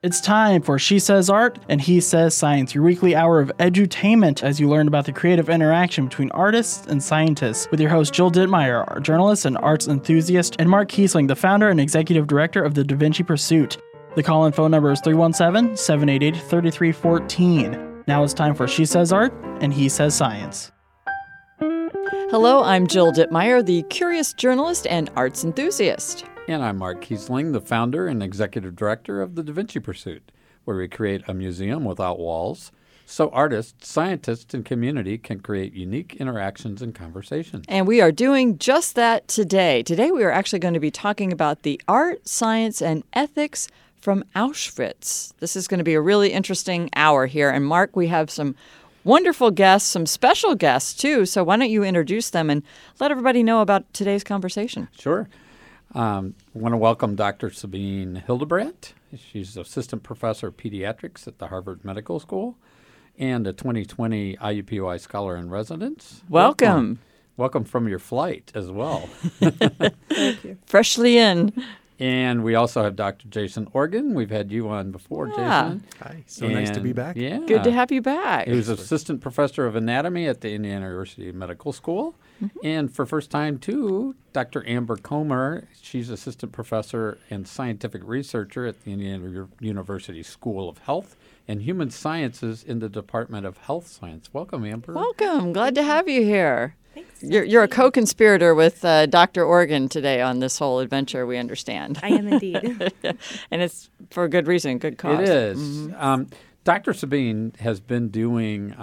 It's time for She Says Art and He Says Science, your weekly hour of edutainment as you learn about the creative interaction between artists and scientists with your host Jill Dittmeyer, a journalist and arts enthusiast, and Mark Kiesling, the founder and executive director of the Da Vinci Pursuit. The call-in phone number is 317-788-3314. Now it's time for She Says Art and He Says Science. Hello, I'm Jill Dittmeyer, the curious journalist and arts enthusiast. And I'm Mark Kiesling, the founder and executive director of the Da Vinci Pursuit, where we create a museum without walls so artists, scientists, and community can create unique interactions and conversations. And we are doing just that today. Today we are actually going to be talking about the art, science, and ethics from Auschwitz. This is going to be a really interesting hour here. And Mark, we have some wonderful guests, some special guests too. So why don't you introduce them and let everybody know about today's conversation? Sure. I want to welcome Dr. Sabine Hildebrandt. She's assistant professor of pediatrics at the Harvard Medical School and a 2020 IUPUI Scholar in Residence. Welcome. Welcome from your flight as well. Thank you. Freshly in. And we also have Dr. Jason Organ. We've had you on before, Jason. Hi. So nice to be back. Yeah. Good to have you back. He was assistant professor of anatomy at the Indiana University Medical School. Mm-hmm. And for first time, too, Dr. Amber Comer. She's assistant professor and scientific researcher at the Indiana University School of Health and Human Sciences in the Department of Health Science. Welcome, Amber. Welcome. Glad to have you here. Thanks. You're a co-conspirator with Dr. Organ today on this whole adventure, we understand. I am indeed. And it's for a good reason, good cause. It is. Mm-hmm. Dr. Sabine has been doing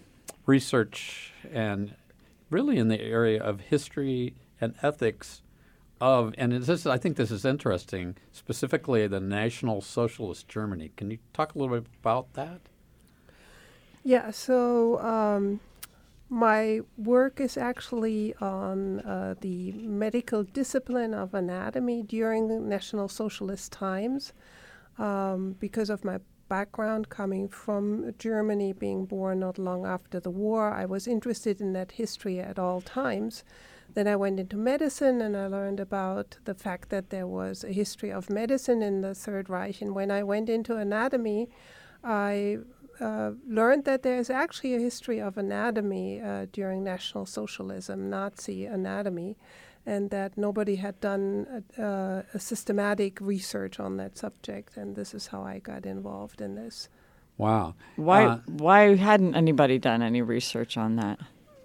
research and really in the area of history and ethics of, and I think this is interesting, specifically the National Socialist Germany. Can you talk a little bit about that? Yeah, so my work is actually on the medical discipline of anatomy during the National Socialist times. Because of my background coming from Germany, being born not long after the war, I was interested in that history at all times. Then I went into medicine and I learned about the fact that there was a history of medicine in the Third Reich. And when I went into anatomy, I learned that there's actually a history of anatomy during National Socialism, Nazi anatomy, and that nobody had done a systematic research on that subject. And this is how I got involved in this. Wow. Why hadn't anybody done any research on that?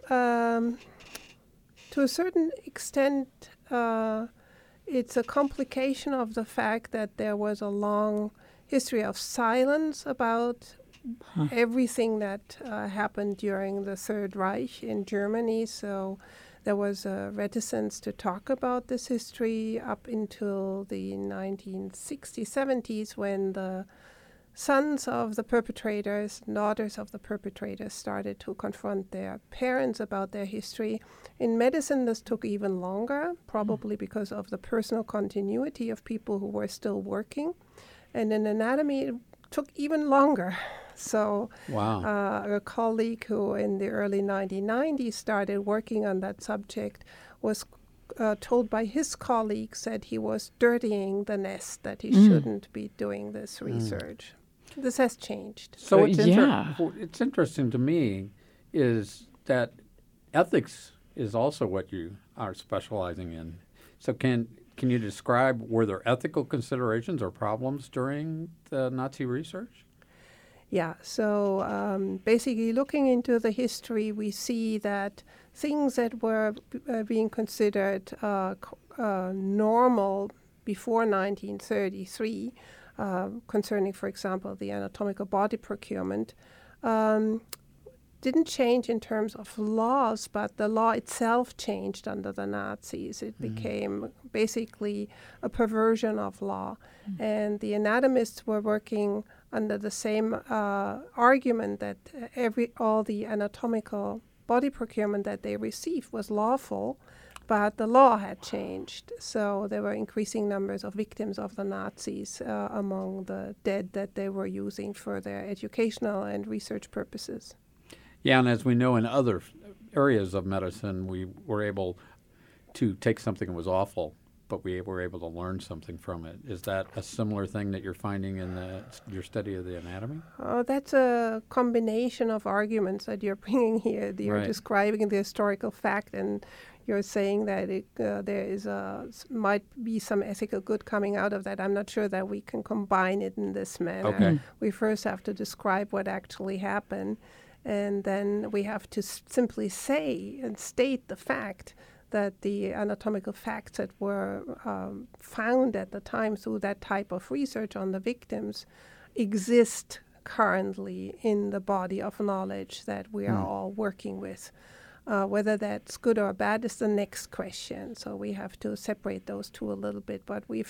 To a certain extent, it's a complication of the fact that there was a long history of silence about everything that happened during the Third Reich in Germany. So there was a reticence to talk about this history up until the 1960s, 70s, when the sons of the perpetrators, daughters of the perpetrators started to confront their parents about their history. In medicine, this took even longer, probably because of the personal continuity of people who were still working. And in anatomy, it took even longer. So a colleague who in the early 1990s started working on that subject was told by his colleagues that he was dirtying the nest, that he shouldn't be doing this research. This has changed. So it's interesting to me is that ethics is also what you are specializing in. So can you describe, were there ethical considerations or problems during the Nazi research? Yeah, so basically looking into the history, we see that things that were being considered normal before 1933, concerning, for example, the anatomical body procurement, didn't change in terms of laws, but the law itself changed under the Nazis. It became basically a perversion of law. And the anatomists were working under the same argument that all the anatomical body procurement that they received was lawful, but the law had changed. So there were increasing numbers of victims of the Nazis among the dead that they were using for their educational and research purposes. Yeah, and as we know in other areas of medicine, we were able to take something that was awful but we were able to learn something from it. Is that a similar thing that you're finding in your study of the anatomy? That's a combination of arguments that you're bringing here. You're Right. describing the historical fact, and you're saying that there is might be some ethical good coming out of that. I'm not sure that we can combine it in this manner. Okay. We first have to describe what actually happened, and then we have to simply say and state the fact that the anatomical facts that were found at the time through that type of research on the victims exist currently in the body of knowledge that we are all working with. Whether that's good or bad is the next question. So we have to separate those two a little bit. But we've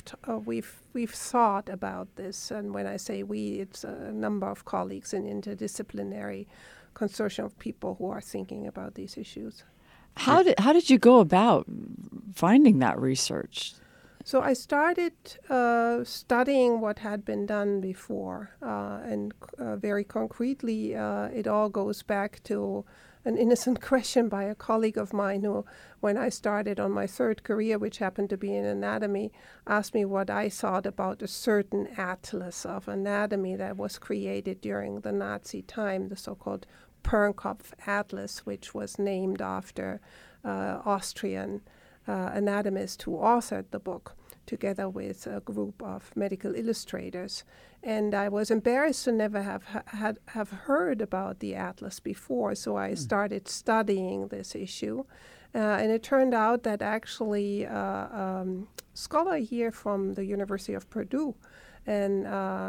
thought about this, and when I say we, it's a number of colleagues in interdisciplinary consortium of people who are thinking about these issues. How did you go about finding that research? So I started studying what had been done before, and very concretely, it all goes back to an innocent question by a colleague of mine who, when I started on my third career, which happened to be in anatomy, asked me what I thought about a certain atlas of anatomy that was created during the Nazi time, the so-called Pernkopf Atlas, which was named after Austrian anatomist who authored the book together with a group of medical illustrators. And I was embarrassed to never have heard about the atlas before, so I started studying this issue. And it turned out that actually a scholar here from the University of Purdue in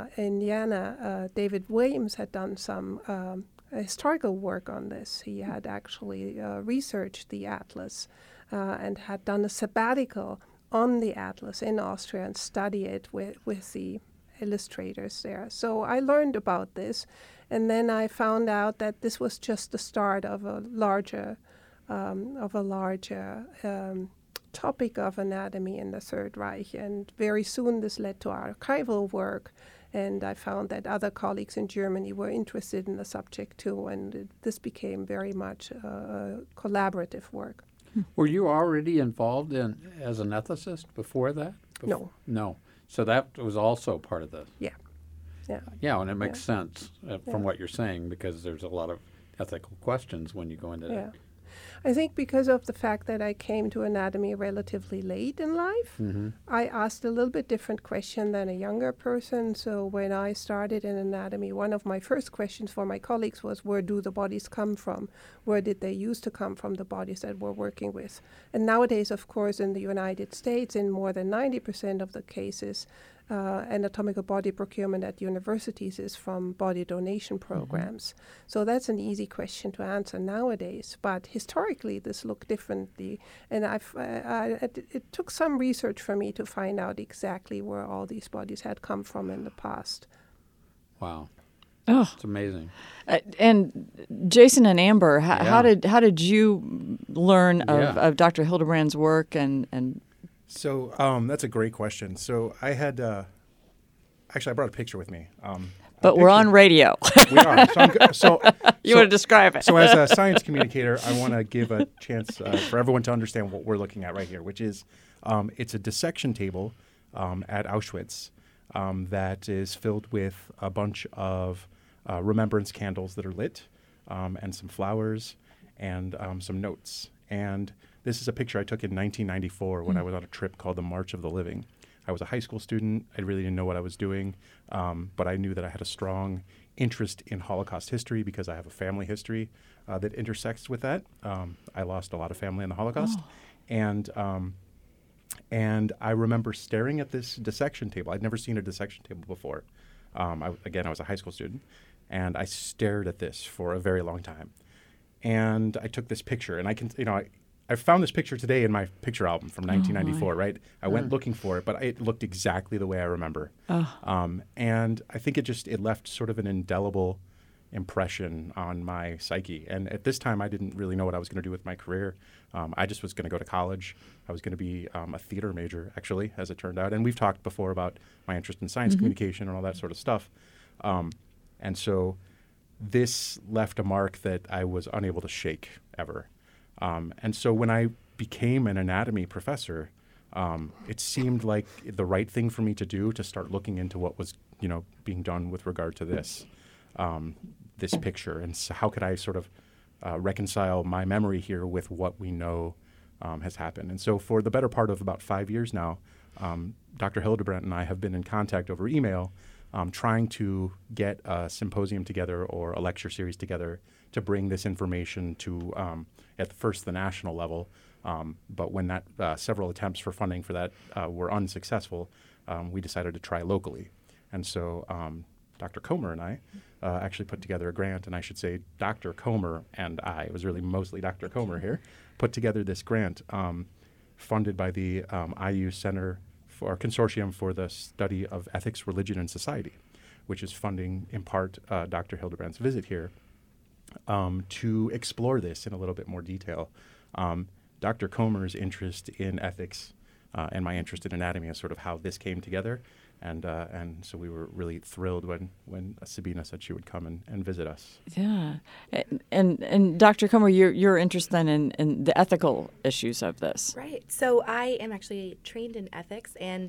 Indiana, David Williams, had done some historical work on this. He had actually researched the atlas and had done a sabbatical on the atlas in Austria and studied it with the illustrators there. So I learned about this, and then I found out that this was just the start of a larger topic of anatomy in the Third Reich. And very soon this led to archival work, and I found that other colleagues in Germany were interested in the subject too, and this became very much collaborative work. Were you already involved as an ethicist before that? No. No. So that was also part of this. Yeah. Yeah, and it makes sense from what you're saying, because there's a lot of ethical questions when you go into that. I think because of the fact that I came to anatomy relatively late in life, I asked a little bit different question than a younger person. So when I started in anatomy, one of my first questions for my colleagues was, where do the bodies come from? Where did they used to come from, the bodies that we're working with? And nowadays, of course, in the United States, in more than 90% of the cases, anatomical body procurement at universities is from body donation programs. So that's an easy question to answer nowadays. But historically, this looked differently. And it took some research for me to find out exactly where all these bodies had come from in the past. Wow. Oh, It's amazing. And Jason and Amber, how did you learn of Dr. Hildebrand's work and So that's a great question. So I had actually I brought a picture with me. But we're on radio. We are. You want to describe it? So as a science communicator, I want to give a chance for everyone to understand what we're looking at right here, which is it's a dissection table at Auschwitz that is filled with a bunch of remembrance candles that are lit and some flowers and some notes. And this is a picture I took in 1994 when I was on a trip called the March of the Living. I was a high school student. I really didn't know what I was doing, but I knew that I had a strong interest in Holocaust history because I have a family history that intersects with that. I lost a lot of family in the Holocaust. And I remember staring at this dissection table. I'd never seen a dissection table before. I was a high school student, and I stared at this for a very long time. And I took this picture, and I found this picture today in my picture album from 1994, right? I went looking for it, but it looked exactly the way I remember. And I think it left sort of an indelible impression on my psyche. And at this time, I didn't really know what I was going to do with my career. I just was going to go to college. I was going to be a theater major, actually, as it turned out. And we've talked before about my interest in science communication and all that sort of stuff. And so this left a mark that I was unable to shake ever. And so when I became an anatomy professor, It seemed like the right thing for me to do to start looking into what was, being done with regard to this picture, and so how could I sort of reconcile my memory here with what we know has happened. And so for the better part of about 5 years now, Dr. Hildebrandt and I have been in contact over email, trying to get a symposium together or a lecture series together to bring this information to, at first, the national level. But when several attempts for funding for that were unsuccessful, we decided to try locally. And so Dr. Comer and I actually put together a grant, and I should say Dr. Comer and I, it was really mostly Dr. Comer here, put together this grant funded by the IU Center for Consortium for the Study of Ethics, Religion, and Society, which is funding, in part, Dr. Hildebrandt's visit here to explore this in a little bit more detail. Dr. Comer's interest in ethics and my interest in anatomy is sort of how this came together. And so we were really thrilled when Sabina said she would come and visit us. Yeah. And Dr. Comer, you're interested then in the ethical issues of this. Right. So I am actually trained in ethics, and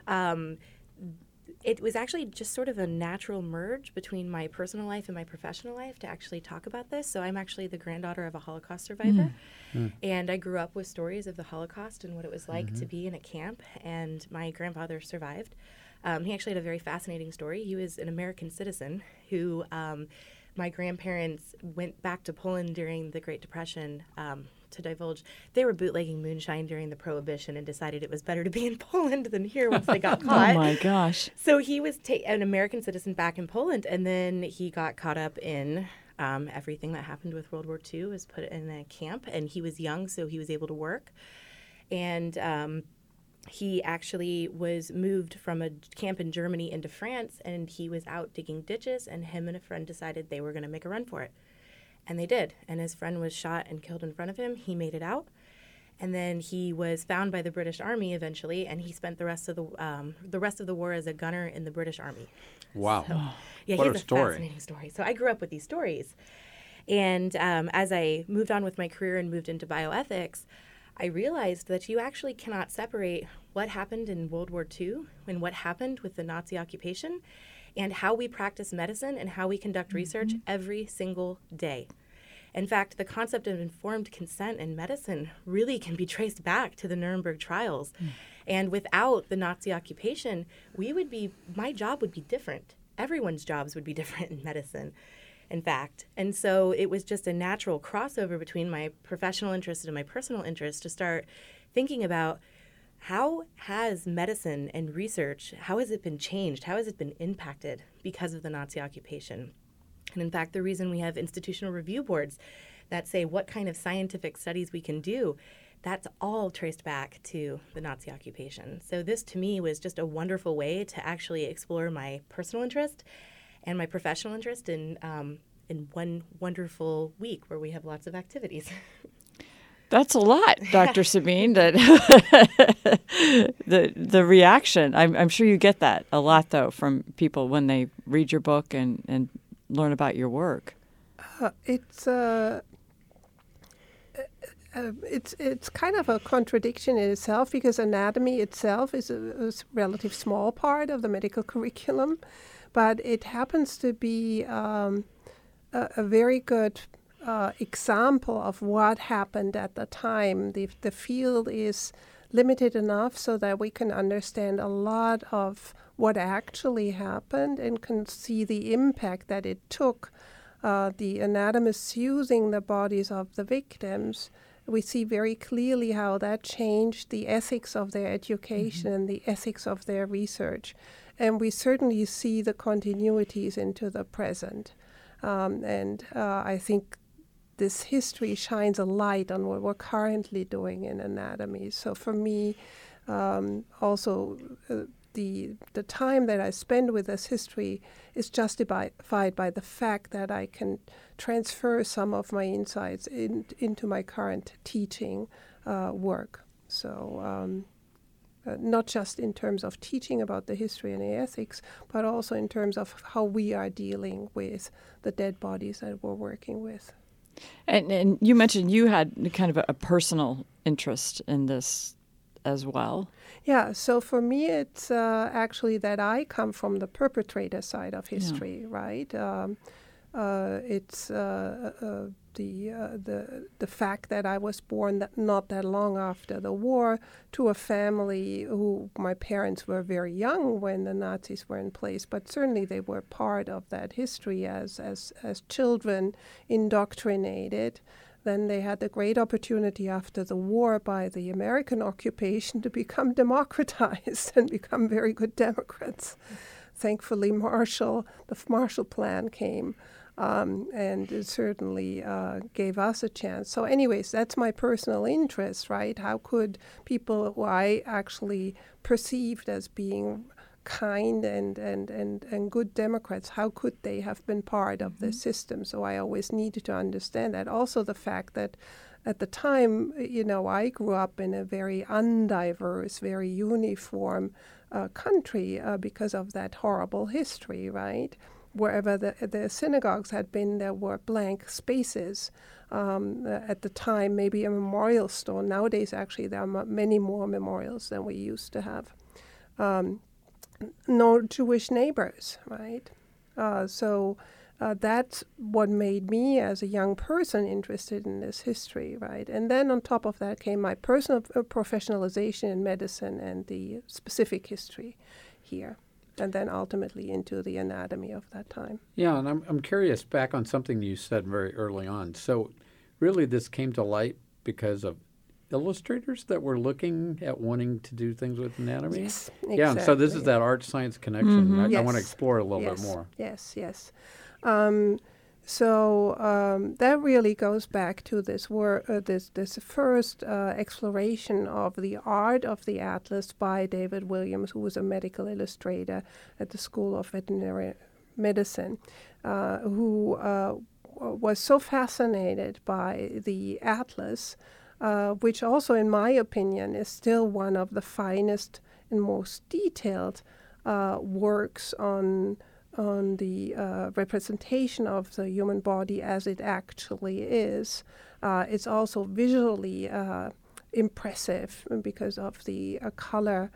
it was actually just sort of a natural merge between my personal life and my professional life to actually talk about this. So I'm actually the granddaughter of a Holocaust survivor, and I grew up with stories of the Holocaust and what it was like to be in a camp, and my grandfather survived. He actually had a very fascinating story. He was an American citizen who my grandparents went back to Poland during the Great Depression to divulge. They were bootlegging moonshine during the Prohibition and decided it was better to be in Poland than here once they got caught. Oh, my gosh. So he was an American citizen back in Poland, and then he got caught up in everything that happened with World War II, was put in a camp, and he was young, so he was able to work. And he actually was moved from a camp in Germany into France, and he was out digging ditches, and him and a friend decided they were going to make a run for it. And they did. And his friend was shot and killed in front of him. He made it out. And then he was found by the British Army eventually, and he spent the rest of the war as a gunner in the British Army. Wow. So, yeah, What he has a story. fascinating story. So I grew up with these stories. And as I moved on with my career and moved into bioethics, I realized that you actually cannot separate what happened in World War II and what happened with the Nazi occupation and how we practice medicine and how we conduct research every single day. In fact, the concept of informed consent in medicine really can be traced back to the Nuremberg trials. And without the Nazi occupation, my job would be different. Everyone's jobs would be different in medicine, in fact. And so it was just a natural crossover between my professional interest and my personal interest to start thinking about how has medicine and research, how has it been changed? How has it been impacted because of the Nazi occupation? And in fact, the reason we have institutional review boards that say what kind of scientific studies we can do, that's all traced back to the Nazi occupation. So this, to me, was just a wonderful way to actually explore my personal interest and my professional interest in one wonderful week where we have lots of activities. That's a lot, Dr. Sabine. That the reaction. I'm sure you get that a lot, though, from people when they read your book and learn about your work. It's kind of a contradiction in itself, because anatomy itself is a relative small part of the medical curriculum, but it happens to be a very good example of what happened at the time. The field is limited enough so that we can understand a lot of what actually happened and can see the impact that it took. The anatomists using the bodies of the victims, we see very clearly how that changed the ethics of their education and the ethics of their research. And we certainly see the continuities into the present. I think this history shines a light on what we're currently doing in anatomy. So for me, also the time that I spend with this history is justified by the fact that I can transfer some of my insights into my current teaching work. So not just in terms of teaching about the history and the ethics, but also in terms of how we are dealing with the dead bodies that we're working with. And you mentioned you had kind of a personal interest in this as well. Yeah, so for me, it's actually that I come from the perpetrator side of history, right? It's the fact that I was born not that long after the war to a family who my parents were very young when the Nazis were in place, but certainly they were part of that history as children indoctrinated. Then they had the great opportunity after the war by the American occupation to become democratized and become very good Democrats. Thankfully, the Marshall Plan came, and it certainly gave us a chance. So anyways, that's my personal interest, right? How could people who I actually perceived as being kind and good Democrats, how could they have been part of the system? So I always needed to understand that. Also the fact that at the time, I grew up in a very undiverse, very uniform country because of that horrible history, right? Wherever the synagogues had been, there were blank spaces. At the time, maybe a memorial stone. Nowadays, actually, there are many more memorials than we used to have. No Jewish neighbors, right? So that's what made me, as a young person, interested in this history, right? And then on top of that came my personal professionalization in medicine and the specific history here, and then ultimately into the anatomy of that time. Yeah, and I'm curious back on something you said very early on. So really this came to light because of illustrators that were looking at wanting to do things with anatomy? Yes, Yeah, and so this is that art-science connection. Mm-hmm. I want to explore a little bit more. Yes. That really goes back to this this first exploration of the art of the atlas by David Williams, who was a medical illustrator at the School of Veterinary Medicine, who was so fascinated by the atlas, which also, in my opinion, is still one of the finest and most detailed works on the representation of the human body as it actually is. It's also visually impressive because of the color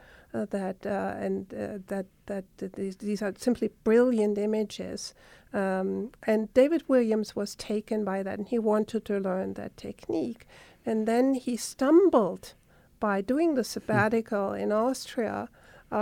these are simply brilliant images. And David Williams was taken by that, and he wanted to learn that technique. And then he stumbled by doing the sabbatical in Austria.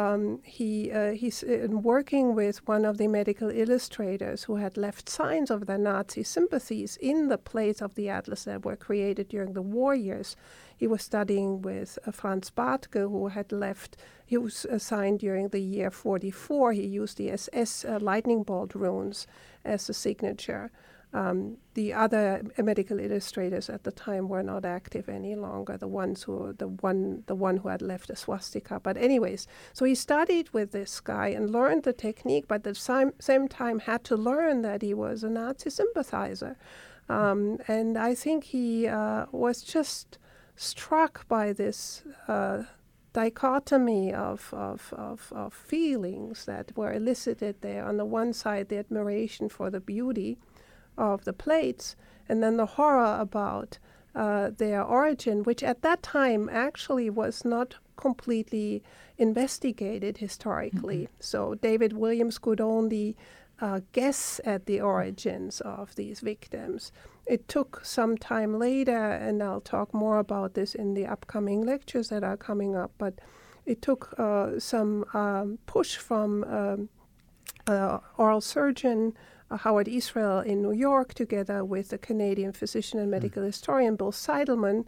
He's working with one of the medical illustrators who had left signs of their Nazi sympathies in the plates of the atlas that were created during the war years. He was studying with Franz Bartke, who had left. He was assigned during the year 44. He used the SS lightning bolt runes as a signature. The other medical illustrators at the time were not active any longer. The one who had left a swastika. But anyways, so he studied with this guy and learned the technique, but at the same time had to learn that he was a Nazi sympathizer. And I think he was just struck by this dichotomy of feelings that were elicited there. On the one side, the admiration for the beauty of the plates, and then the horror about their origin, which at that time actually was not completely investigated historically. Mm-hmm. So David Williams could only guess at the origins of these victims. It took some time later, and I'll talk more about this in the upcoming lectures that are coming up, but it took some push from oral surgeon Howard Israel in New York, together with the Canadian physician and medical historian Bill Seidelman,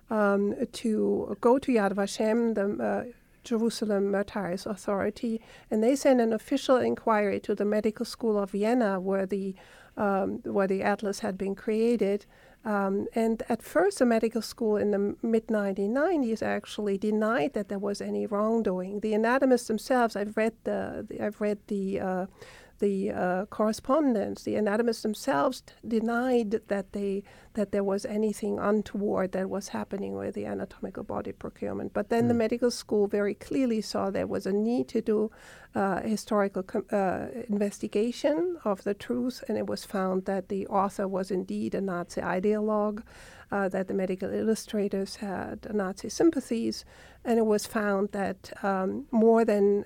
to go to Yad Vashem, the Jerusalem Martyrs Authority, and they sent an official inquiry to the Medical School of Vienna, where the atlas had been created. And at first, the medical school in the mid-1990s actually denied that there was any wrongdoing. The anatomists themselves, I've read the correspondence. The anatomists themselves denied that there was anything untoward that was happening with the anatomical body procurement. But then the medical school very clearly saw there was a need to do historical investigation of the truth, and it was found that the author was indeed a Nazi ideologue. that the medical illustrators had Nazi sympathies, and it was found that more than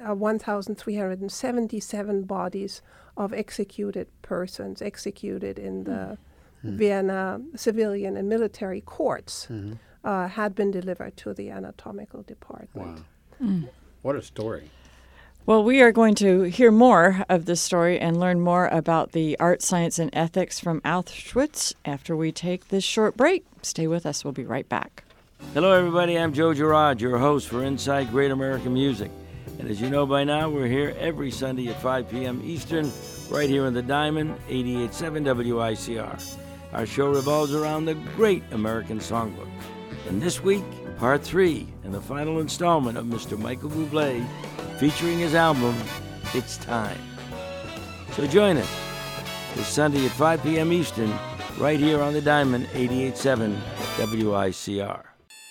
1,377 bodies of executed persons executed in the Vienna civilian and military courts had been delivered to the anatomical department. Wow. What a story. Well, we are going to hear more of this story and learn more about the art, science, and ethics from Auschwitz after we take this short break. Stay with us. We'll be right back. Hello, everybody. I'm Joe Girard, your host for Inside Great American Music. And as you know by now, we're here every Sunday at 5 p.m. Eastern, right here in the Diamond, 88.7 WICR. Our show revolves around the Great American Songbook. And this week, Part 3, and the final installment of Mr. Michael Bublé, featuring his album, It's Time. So join us this Sunday at 5 p.m. Eastern, right here on the Diamond, 88.7 WICR.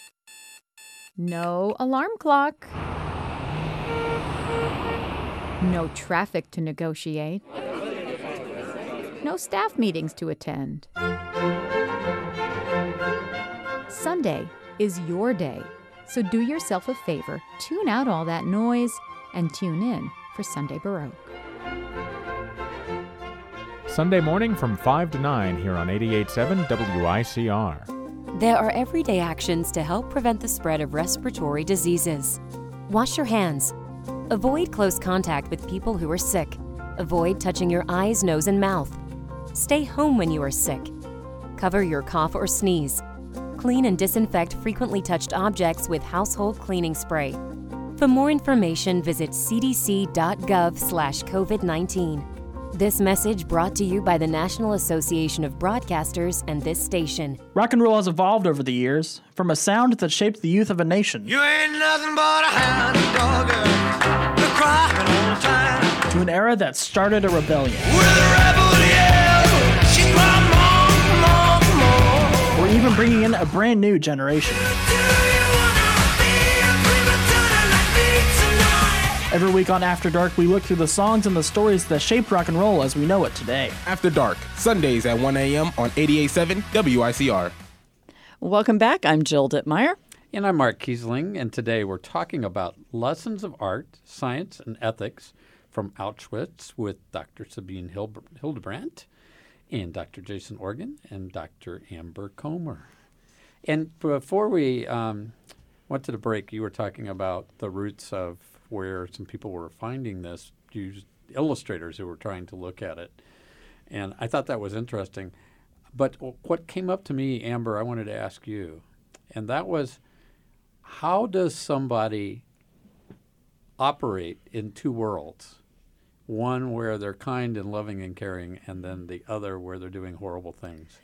No alarm clock. No traffic to negotiate. No staff meetings to attend. Sunday is your day, so do yourself a favor, tune out all that noise, and tune in for Sunday Baroque. Sunday morning from 5 to 9 here on 88.7 WICR. There are everyday actions to help prevent the spread of respiratory diseases. Wash your hands. Avoid close contact with people who are sick. Avoid touching your eyes, nose, and mouth. Stay home when you are sick. Cover your cough or sneeze. Clean and disinfect frequently touched objects with household cleaning spray. For more information, visit cdc.gov/COVID-19. This message brought to you by the National Association of Broadcasters and this station. Rock and roll has evolved over the years, from a sound that shaped the youth of a nation You ain't nothing but a hound dog, you're crying all the time. to an era that started a rebellion. With a rebel yell, she cried more. We're even bringing in a brand new generation. Every week on After Dark, we look through the songs and the stories that shaped rock and roll as we know it today. After Dark, Sundays at 1 a.m. on 88.7 WICR. Welcome back. I'm Jill Dittmeyer. And I'm Mark Kiesling, and today we're talking about lessons of art, science, and ethics from Auschwitz with Dr. Sabine Hildebrandt and Dr. Jason Organ and Dr. Amber Comer. And before we went to the break, you were talking about the roots of where some people were finding this, illustrators who were trying to look at it. And I thought that was interesting. But what came up to me, Amber, I wanted to ask you, and that was, how does somebody operate in two worlds? One where they're kind and loving and caring, and then the other where they're doing horrible things.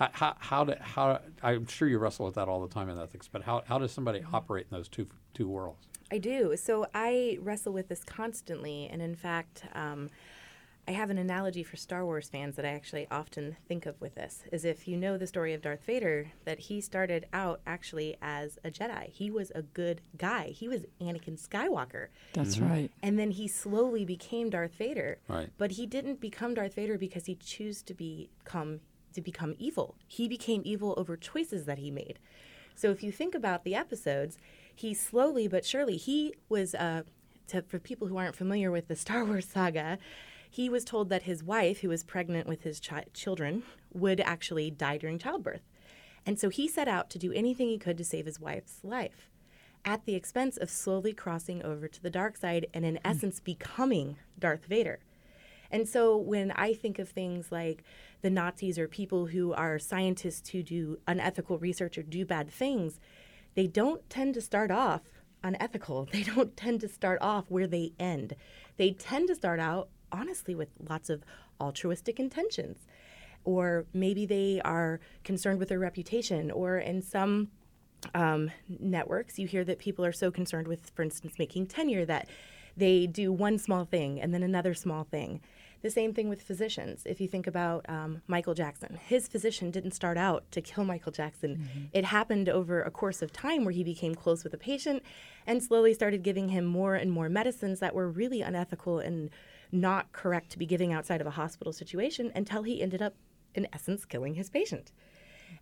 How I'm sure you wrestle with that all the time in ethics, but how does somebody operate in those two worlds? I do. So I wrestle with this constantly, and in fact, I have an analogy for Star Wars fans that I actually often think of with this, is if you know the story of Darth Vader, that he started out actually as a Jedi. He was a good guy. He was Anakin Skywalker. That's right. And then he slowly became Darth Vader. Right. But he didn't become Darth Vader because he chose to become evil. He became evil over choices that he made. So if you think about the episodes, he slowly but surely, he was, for people who aren't familiar with the Star Wars saga, he was told that his wife, who was pregnant with his children, would actually die during childbirth. And so he set out to do anything he could to save his wife's life, at the expense of slowly crossing over to the dark side and, in essence, becoming Darth Vader. And so when I think of things like the Nazis or people who are scientists who do unethical research or do bad things, they don't tend to start off unethical. They don't tend to start off where they end. They tend to start out, honestly, with lots of altruistic intentions. Or maybe they are concerned with their reputation. Or in some networks, you hear that people are so concerned with, for instance, making tenure that they do one small thing and then another small thing. The same thing with physicians. If you think about Michael Jackson, his physician didn't start out to kill Michael Jackson. Mm-hmm. It happened over a course of time where he became close with a patient and slowly started giving him more and more medicines that were really unethical and not correct to be giving outside of a hospital situation until he ended up, in essence, killing his patient.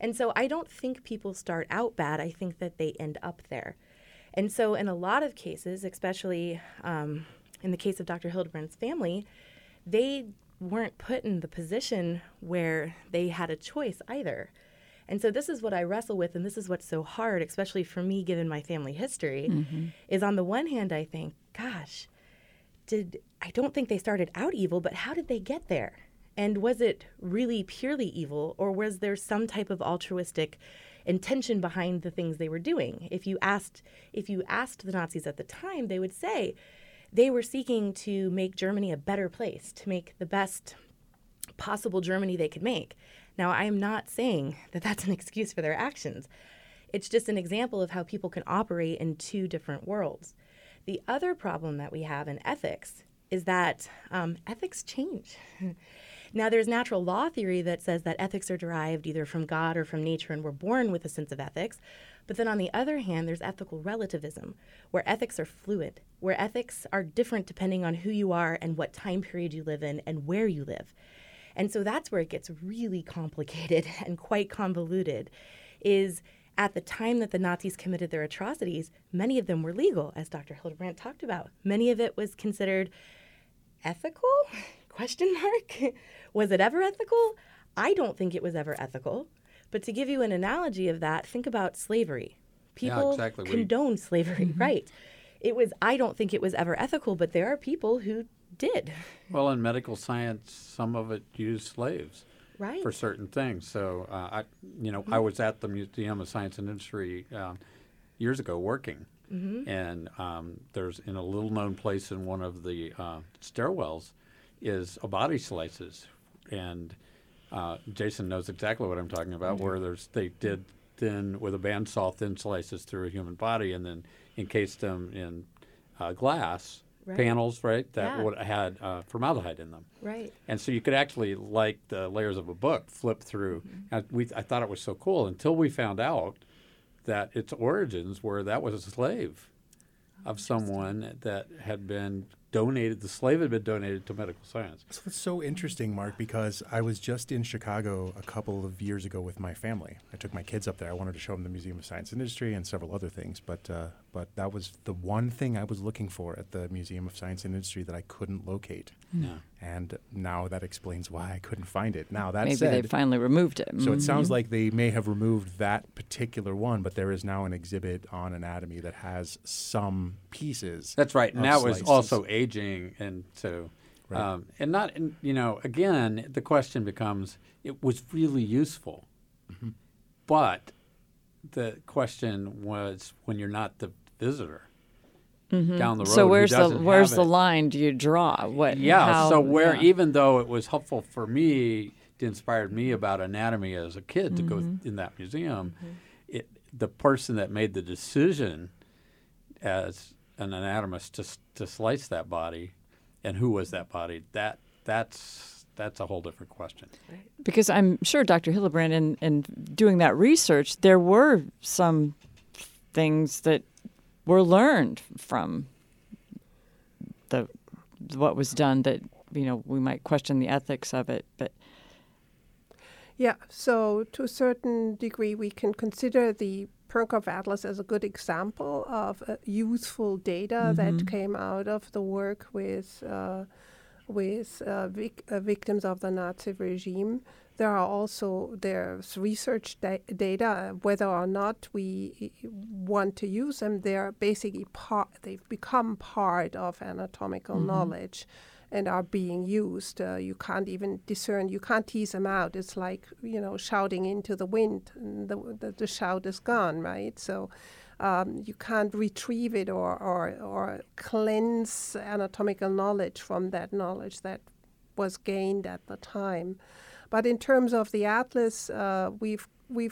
And so I don't think people start out bad. I think that they end up there. And so in a lot of cases, especially in the case of Dr. Hildebrandt's family, they weren't put in the position where they had a choice either. And so this is what I wrestle with, and this is what's so hard, especially for me, given my family history, is on the one hand, I think, gosh, I don't think they started out evil, but how did they get there? And was it really purely evil, or was there some type of altruistic intention behind the things they were doing? If you asked the Nazis at the time, they would say they were seeking to make Germany a better place, to make the best possible Germany they could make. Now, I am not saying that that's an excuse for their actions. It's just an example of how people can operate in two different worlds. The other problem that we have in ethics is that ethics change. Now, there's natural law theory that says that ethics are derived either from God or from nature, and we're born with a sense of ethics. But then on the other hand, there's ethical relativism, where ethics are fluid, where ethics are different depending on who you are and what time period you live in and where you live. And so that's where it gets really complicated and quite convoluted, is at the time that the Nazis committed their atrocities, many of them were legal, as Dr. Hildebrandt talked about. Many of it was considered ethical? Question mark. Was it ever ethical? I don't think it was ever ethical. But to give you an analogy of that, think about slavery. People condone slavery, right? I don't think it was ever ethical, but there are people who did. Well, in medical science, some of it used slaves right. for certain things. So, I was at the Museum of Science and Industry years ago working, and there's in a little-known place in one of the stairwells is a body slices, and Jason knows exactly what I'm talking about. Where they did with a bandsaw thin slices through a human body, and then encased them in glass. Right. Panels, right, that would had formaldehyde in them. Right. And so you could actually, like the layers of a book, flip through. I thought it was so cool until we found out that its origins were that was a slave of someone that had been donated. The slave had been donated to medical science. So it's so interesting, Mark, because I was just in Chicago a couple of years ago with my family. I took my kids up there. I wanted to show them the Museum of Science and Industry and several other things, but that was the one thing I was looking for at the Museum of Science and Industry that I couldn't locate. Yeah. And now that explains why I couldn't find it. Now that maybe said, they finally removed it. So it sounds like they may have removed that particular one, but there is now an exhibit on anatomy that has some pieces. That's right. And that was slices. also aging, and so Right. and not, again, the question becomes, it was really useful, but the question was when you're not the visitor down the road. So where's the line do you draw? Even though it was helpful for me, it inspired me about anatomy as a kid to go in that museum, the person that made the decision as an anatomist to slice that body, and who was that body, that's a whole different question. Because I'm sure, Dr. Hildebrandt, in doing that research, there were some things that were learned from what was done that, we might question the ethics of it, but... Yeah, so to a certain degree, we can consider the Perkoff Atlas as a good example of useful data that came out of the work with victims of the Nazi regime. There's research data, whether or not we want to use them, they're basically they've become part of anatomical knowledge and are being used. You can't even discern, you can't tease them out. It's like, shouting into the wind, and the shout is gone, right? So you can't retrieve it or cleanse anatomical knowledge from that knowledge that was gained at the time. But in terms of the atlas, we've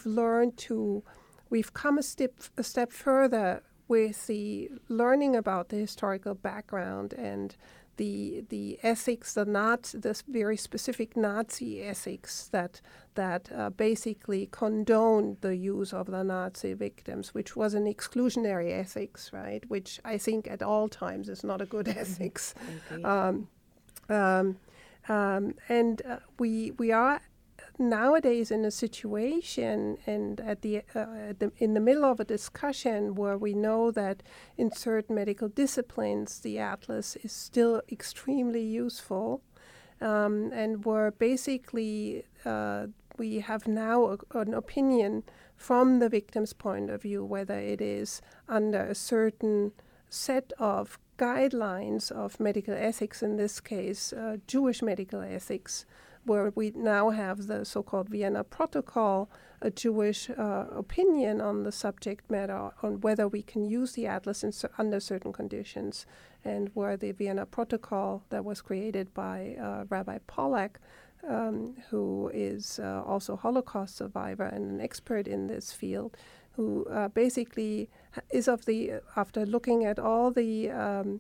come a step further with the learning about the historical background and the ethics, this very specific Nazi ethics that basically condoned the use of the Nazi victims, which was an exclusionary ethics, right? Which I think at all times is not a good ethics. We are nowadays in a situation and in the middle of a discussion where we know that in certain medical disciplines the atlas is still extremely useful, and where basically we have now an opinion from the victim's point of view, whether it is under a certain set of guidelines of medical ethics, in this case Jewish medical ethics, where we now have the so-called Vienna Protocol, a Jewish opinion on the subject matter, on whether we can use the atlas under certain conditions, and where the Vienna Protocol that was created by Rabbi Pollack, who is also a Holocaust survivor and an expert in this field, who basically is after looking at all the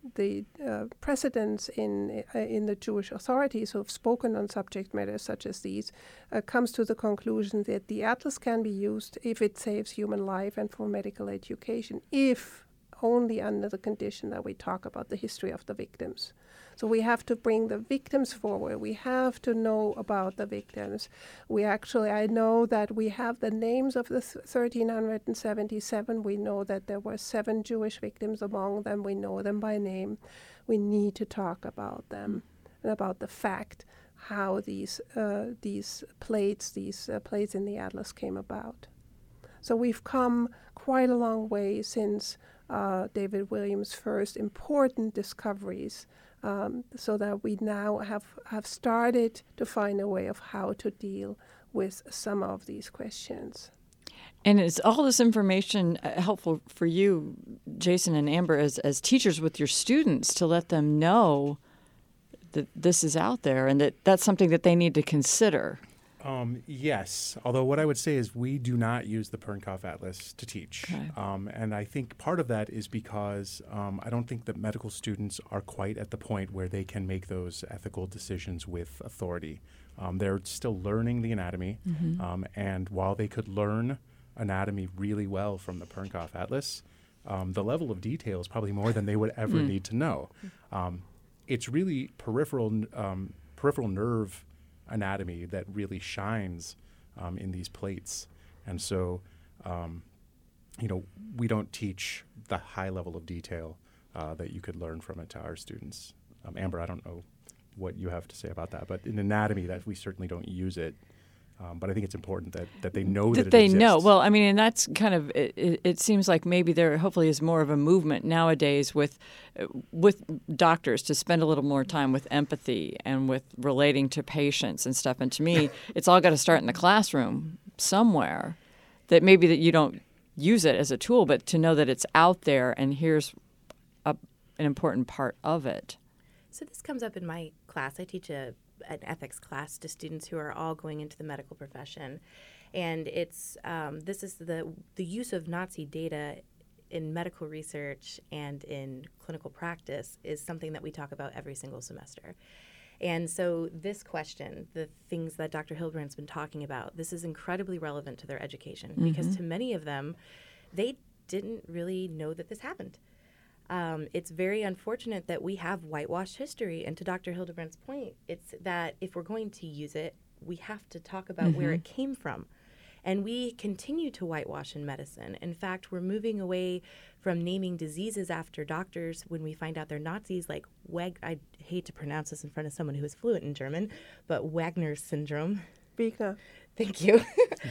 precedents in the Jewish authorities who have spoken on subject matters such as these, comes to the conclusion that the atlas can be used if it saves human life and for medical education, if only under the condition that we talk about the history of the victims. So we have to bring the victims forward. We have to know about the victims. I know that we have the names of the 1,377. We know that there were 7 Jewish victims among them. We know them by name. We need to talk about them and about the fact how these plates in the atlas came about. So we've come quite a long way since David Williams' first important discoveries, so that we now have started to find a way of how to deal with some of these questions. And is all this information helpful for you, Jason and Amber, as teachers with your students, to let them know that this is out there and that that's something that they need to consider? Yes, although what I would say is we do not use the Pernkopf Atlas to teach. Okay. And I think part of that is because I don't think that medical students are quite at the point where they can make those ethical decisions with authority. They're still learning the anatomy, and while they could learn anatomy really well from the Pernkopf Atlas, the level of detail is probably more than they would ever need to know. It's really peripheral nerve anatomy that really shines in these plates. And so, we don't teach the high level of detail that you could learn from it to our students. Amber, I don't know what you have to say about that, but in anatomy, that we certainly don't use it. But I think it's important that they know that it they exists. know. Well, I mean, and that's kind of, it seems like maybe there hopefully is more of a movement nowadays with doctors to spend a little more time with empathy and with relating to patients and stuff. And to me, it's all got to start in the classroom somewhere, that maybe that you don't use it as a tool, but to know that it's out there and here's an important part of it. So this comes up in my class. I teach an ethics class to students who are all going into the medical profession, and it's this is the use of Nazi data in medical research and in clinical practice is something that we talk about every single semester. And so this question, the things that Dr. Hildebrandt been talking about, this is incredibly relevant to their education because to many of them, they didn't really know that this happened. It's very unfortunate that we have whitewashed history. And to Dr. Hildebrandt's point, it's that if we're going to use it, we have to talk about where it came from. And we continue to whitewash in medicine. In fact, we're moving away from naming diseases after doctors when we find out they're Nazis, like I hate to pronounce this in front of someone who is fluent in German, but Wagner's syndrome. Bika. Thank you.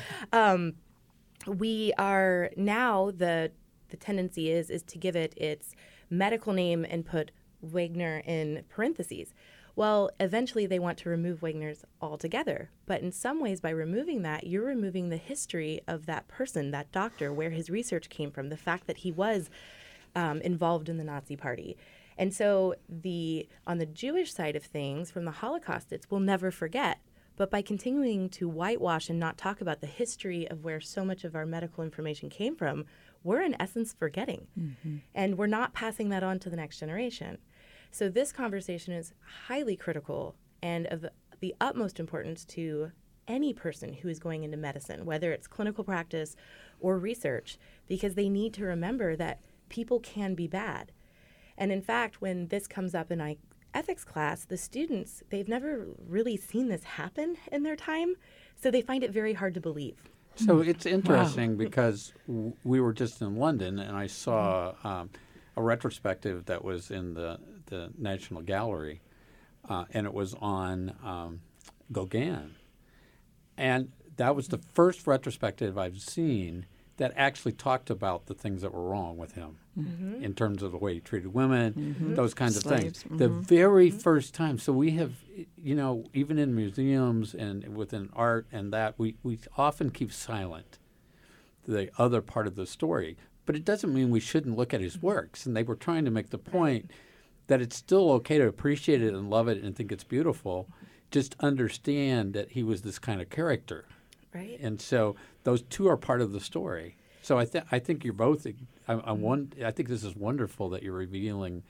We are now the tendency is to give it its medical name and put Wagner in parentheses. Well, eventually they want to remove Wagner's altogether. But in some ways, by removing that, you're removing the history of that person, that doctor, where his research came from, the fact that he was involved in the Nazi Party. And so on the Jewish side of things, from the Holocaustists, we'll never forget. But by continuing to whitewash and not talk about the history of where so much of our medical information came from, we're in essence forgetting. And we're not passing that on to the next generation. So this conversation is highly critical and of the utmost importance to any person who is going into medicine, whether it's clinical practice or research, because they need to remember that people can be bad. And in fact, when this comes up and I ethics class, the students, they've never really seen this happen in their time, so they find it very hard to believe. So it's interesting because we were just in London, and I saw a retrospective that was in the National Gallery, and it was on Gauguin. And that was the first retrospective I've seen that actually talked about the things that were wrong with him in terms of the way he treated women, those kinds of things. The very first time. So we have, even in museums and within art and that, we often keep silent the other part of the story. But it doesn't mean we shouldn't look at his works. And they were trying to make the point that it's still okay to appreciate it and love it and think it's beautiful. Just understand that he was this kind of character. Right. And so those two are part of the story. So I think you're both. I think this is wonderful that you're revealing.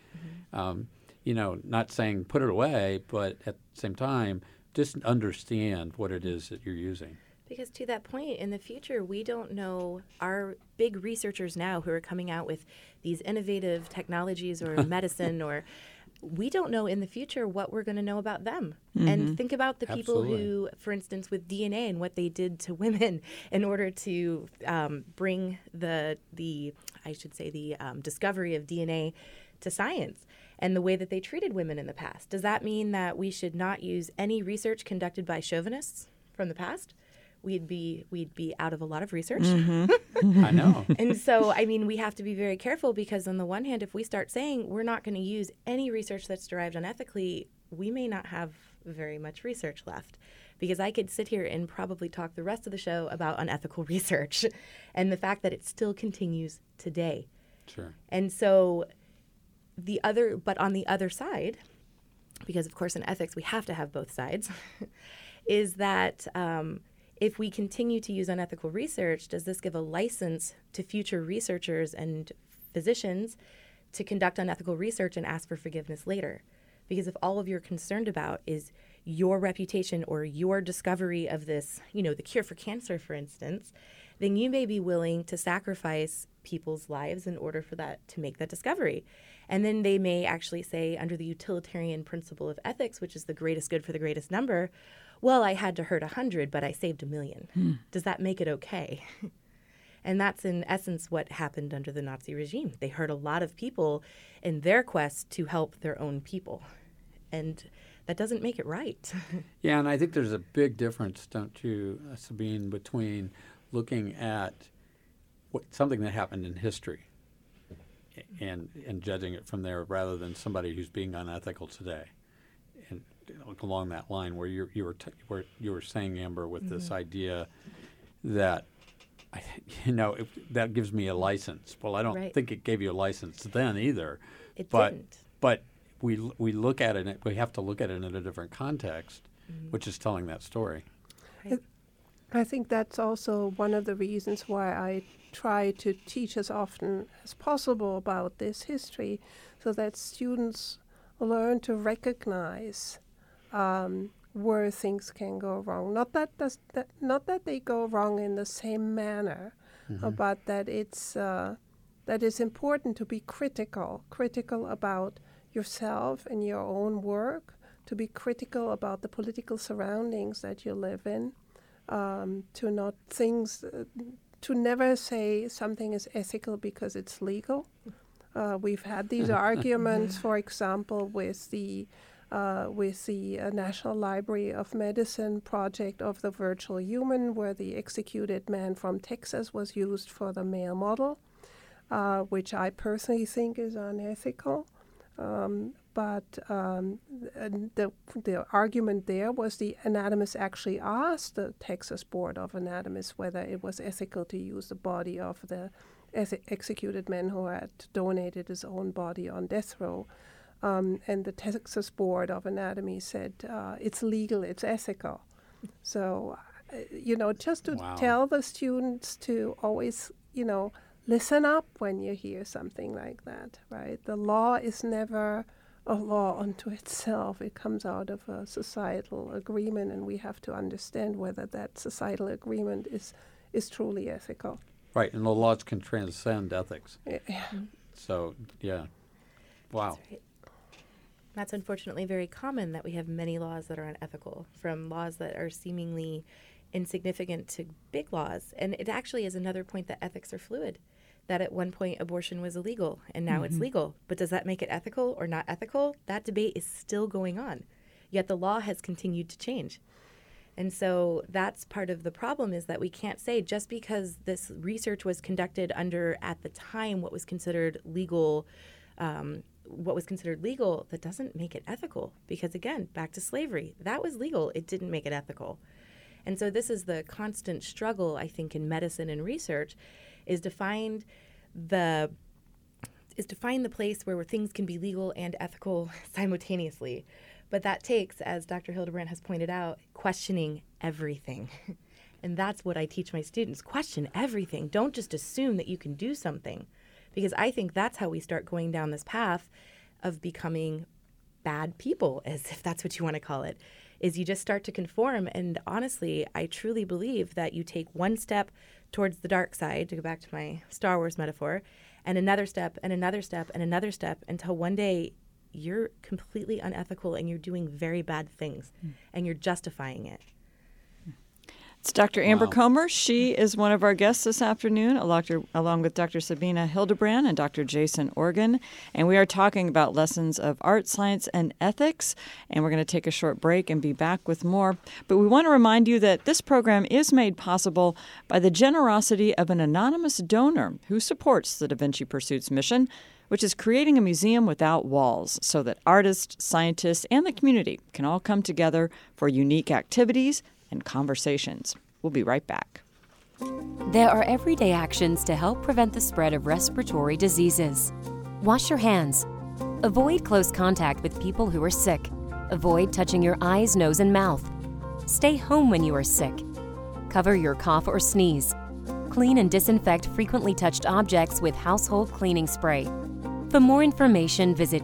Not saying put it away, but at the same time, just understand what it is that you're using. Because to that point, in the future, we don't know, our big researchers now who are coming out with these innovative technologies or medicine we don't know in the future what we're going to know about them. And think about the people who, for instance, with DNA and what they did to women in order to bring the discovery of DNA to science and the way that they treated women in the past. Does that mean that we should not use any research conducted by chauvinists from the past? We'd be out of a lot of research. I know. And so, we have to be very careful because on the one hand, if we start saying we're not going to use any research that's derived unethically, we may not have very much research left. Because I could sit here and probably talk the rest of the show about unethical research and the fact that it still continues today. Sure. And so but on the other side, because of course in ethics we have to have both sides, is that if we continue to use unethical research, does this give a license to future researchers and physicians to conduct unethical research and ask for forgiveness later? Because if all of you're concerned about is your reputation or your discovery of this, the cure for cancer, for instance, then you may be willing to sacrifice people's lives in order for that to make that discovery. And then they may actually say, under the utilitarian principle of ethics, which is the greatest good for the greatest number, well, I had to hurt 100, but I saved 1,000,000. Does that make it okay? And that's in essence what happened under the Nazi regime. They hurt a lot of people in their quest to help their own people. And that doesn't make it right. Yeah, and I think there's a big difference, don't you, Sabine, between looking at something that happened in history and judging it from there rather than somebody who's being unethical today. And along that line, where you were saying, Amber, with this idea that that gives me a license. Well, I don't think it gave you a license then either. It didn't. But we look at it. We have to look at it in a different context, which is telling that story. Right. I think that's also one of the reasons why I try to teach as often as possible about this history, so that students learn to recognize where things can go wrong. Not that they go wrong in the same manner, but that it's important to be critical about yourself and your own work, to be critical about the political surroundings that you live in, to never say something is ethical because it's legal. We've had these arguments, for example, with the National Library of Medicine project of the virtual human, where the executed man from Texas was used for the male model, which I personally think is unethical. But the argument there was the anatomist actually asked the Texas Board of Anatomists whether it was ethical to use the body of the executed man who had donated his own body on death row. And the Texas Board of Anatomy said it's legal, it's ethical. So, just to tell the students to always, listen up when you hear something like that, right? The law is never a law unto itself. It comes out of a societal agreement, and we have to understand whether that societal agreement is truly ethical. Right, and the laws can transcend ethics. Yeah. So, yeah. Wow. That's right. That's unfortunately very common, that we have many laws that are unethical, from laws that are seemingly insignificant to big laws. And it actually is another point that ethics are fluid, that at one point abortion was illegal and now it's legal. But does that make it ethical or not ethical? That debate is still going on. Yet the law has continued to change. And so that's part of the problem, is that we can't say just because this research was conducted under, at the time, what was considered legal, that doesn't make it ethical. Because again, back to slavery, that was legal. It didn't make it ethical. And so this is the constant struggle, I think, in medicine and research, is to find the place where things can be legal and ethical simultaneously. But that takes, as Dr. Hildebrandt has pointed out, questioning everything. And that's what I teach my students. Question everything. Don't just assume that you can do something. Because I think that's how we start going down this path of becoming bad people, as if that's what you want to call it, is you just start to conform. And honestly, I truly believe that you take one step towards the dark side, to go back to my Star Wars metaphor, and another step and another step and another step, until one day you're completely unethical and you're doing very bad things and you're justifying it. It's Dr. Amber Comer. She is one of our guests this afternoon, along with Dr. Sabina Hildebrandt and Dr. Jason Organ. And we are talking about lessons of art, science, and ethics. And we're going to take a short break and be back with more. But we want to remind you that this program is made possible by the generosity of an anonymous donor who supports the Da Vinci Pursuit's mission, which is creating a museum without walls so that artists, scientists, and the community can all come together for unique activities and conversations. We'll be right back. There are everyday actions to help prevent the spread of respiratory diseases. Wash your hands. Avoid close contact with people who are sick. Avoid touching your eyes, nose, and mouth. Stay home when you are sick. Cover your cough or sneeze. Clean and disinfect frequently touched objects with household cleaning spray. For more information, visit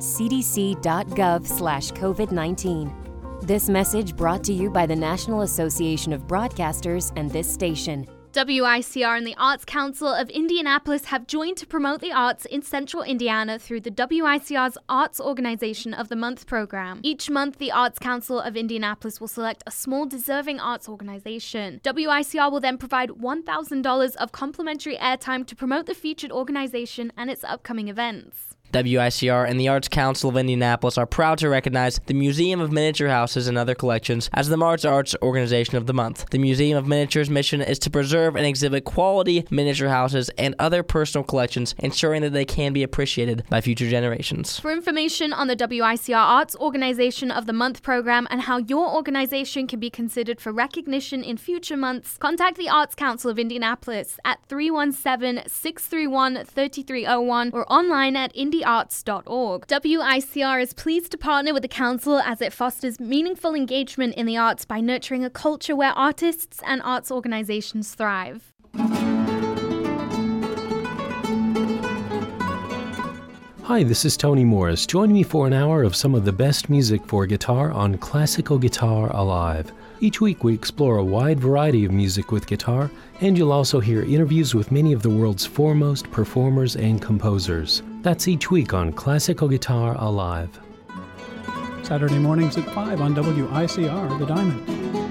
cdc.gov/COVID-19. This message brought to you by the National Association of Broadcasters and this station. WICR and the Arts Council of Indianapolis have joined to promote the arts in Central Indiana through the WICR's Arts Organization of the Month program. Each month, the Arts Council of Indianapolis will select a small deserving arts organization. WICR will then provide $1,000 of complimentary airtime to promote the featured organization and its upcoming events. WICR and the Arts Council of Indianapolis are proud to recognize the Museum of Miniature Houses and other collections as the March Arts Organization of the Month. The Museum of Miniatures' mission is to preserve and exhibit quality miniature houses and other personal collections, ensuring that they can be appreciated by future generations. For information on the WICR Arts Organization of the Month program and how your organization can be considered for recognition in future months, contact the Arts Council of Indianapolis at 317-631-3301 or online at indiarts.org. WICR is pleased to partner with the Council as it fosters meaningful engagement in the arts by nurturing a culture where artists and arts organizations thrive. Hi, this is Tony Morris. Join me for an hour of some of the best music for guitar on Classical Guitar Alive. Each week we explore a wide variety of music with guitar, and you'll also hear interviews with many of the world's foremost performers and composers. That's each week on Classical Guitar Alive. Saturday mornings at 5 on WICR, The Diamond.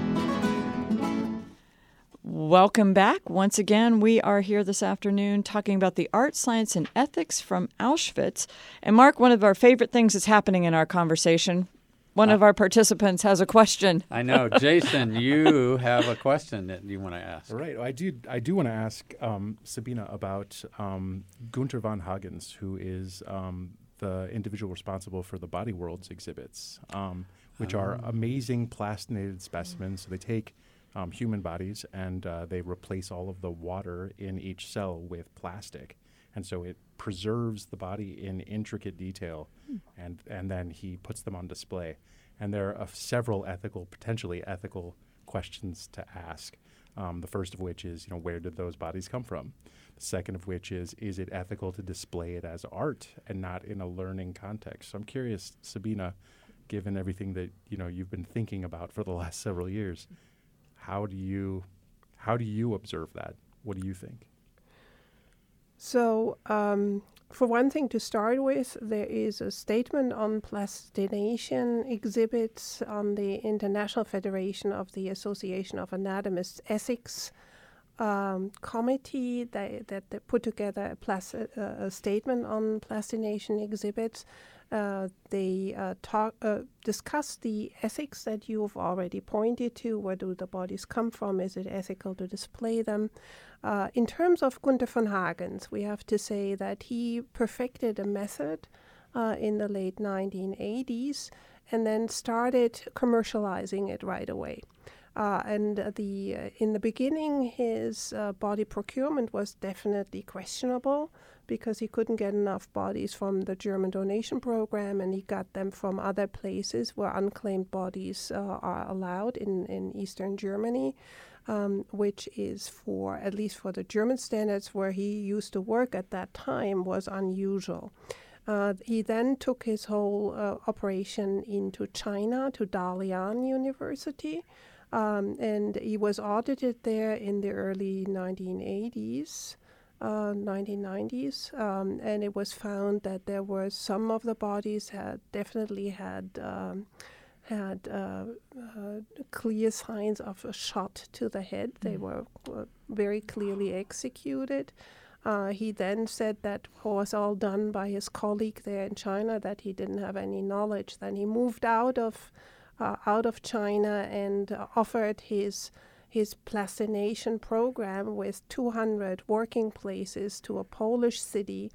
Welcome back. Once again, we are here this afternoon talking about the art, science, and ethics from Auschwitz. And Mark, one of our favorite things is happening in our conversation. One of our participants has a question. I know. Jason, you have a question that you want to ask. Right. I do want to ask Sabina about Gunther von Hagens, who is the individual responsible for the Body Worlds exhibits, which are amazing plastinated specimens. So they take human bodies and they replace all of the water in each cell with plastic. And so it preserves the body in intricate detail, and then he puts them on display. And there are several potentially ethical questions to ask. The first of which is, where did those bodies come from? The second of which is it ethical to display it as art and not in a learning context? So I'm curious, Sabina, given everything that you've been thinking about for the last several years, how do you observe that? What do you think? So For one thing to start with, there is a statement on plastination exhibits on the International Federation of the Association of Anatomists Ethics committee that they put together a statement on plastination exhibits. They discuss the ethics that you've already pointed to. Where do the bodies come from? Is it ethical to display them? In terms of Gunther von Hagens, we have to say that he perfected a method in the late 1980s and then started commercializing it right away. In the beginning, his body procurement was definitely questionable because he couldn't get enough bodies from the German donation program, and he got them from other places where unclaimed bodies are allowed in Eastern Germany, which is, at least for the German standards where he used to work at that time, was unusual. He then took his whole operation into China, to Dalian University, and he was audited there in the early 1990s, and it was found that there were some of the bodies definitely had clear signs of a shot to the head. They were very clearly executed. He then said that was all done by his colleague there in China, that he didn't have any knowledge. Then he moved out of China and offered his plastination program with 200 working places to a Polish city,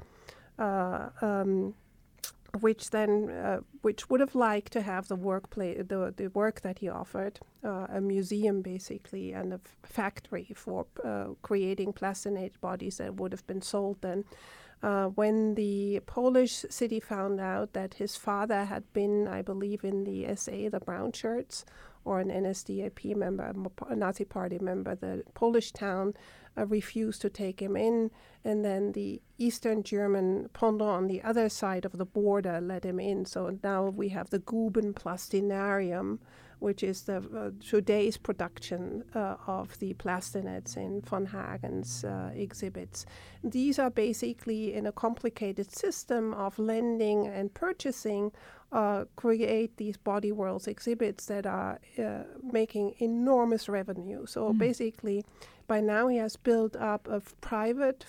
which would have liked to have the work that he offered, a museum basically, and a factory for creating plastinated bodies that would have been sold then. When the Polish city found out that his father had been, I believe, in the SA, the Brown Shirts, or an NSDAP member, a Nazi Party member, the Polish town refused to take him in, and then the Eastern German pendant on the other side of the border let him in. So now we have the Guben Plastinarium, which is the today's production of the plastinates in von Hagen's exhibits. These are basically, in a complicated system of lending and purchasing, create these body worlds exhibits that are making enormous revenue. So basically, by now he has built up a private